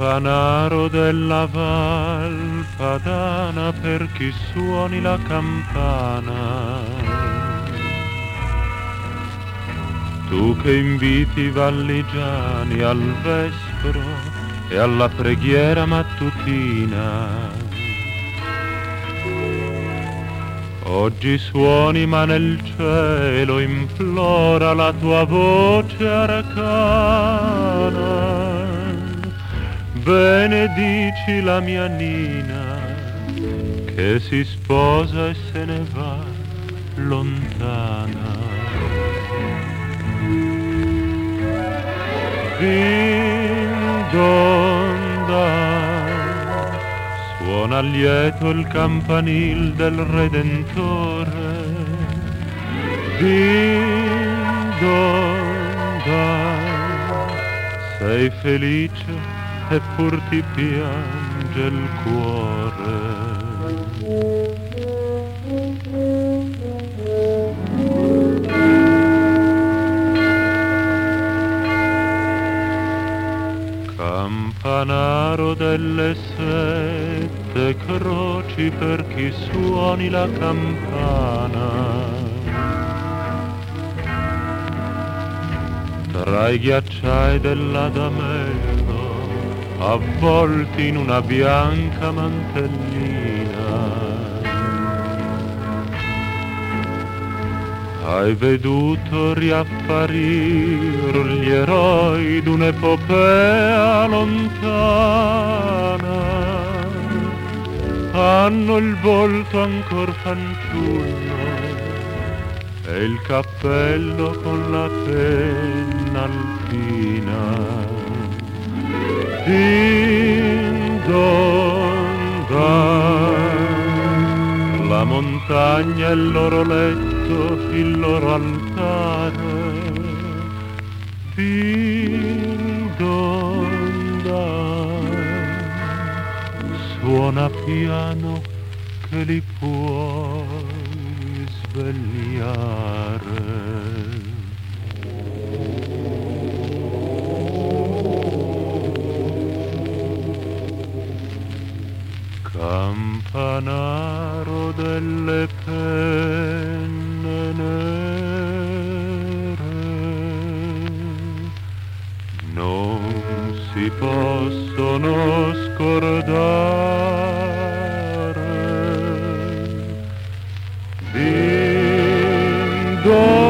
Campanaro della Val Padana, per chi suoni la campana. Tu che inviti i valligiani al vespro e alla preghiera mattutina. Oggi suoni ma nel cielo implora la tua voce arcana. Benedici la mia Nina che si sposa e se ne va lontana. Din don dan, suona lieto il campanil del Redentore. Din don dan, sei felice eppur ti piange il cuore. Campanaro delle sette croci, per chi suoni la campana. Tra i ghiacciai dell'Adamello, avvolti in una bianca mantellina, hai veduto riapparir gli eroi d'un'epopea lontana. Hanno il volto ancor fanciullo e il cappello con la penna alpina. Din don dan, la montagna è il loro letto, il loro altare. Din don dan, suona piano che li puoi svegliare. Campanaro delle penne nere, non si possono scordare. Din don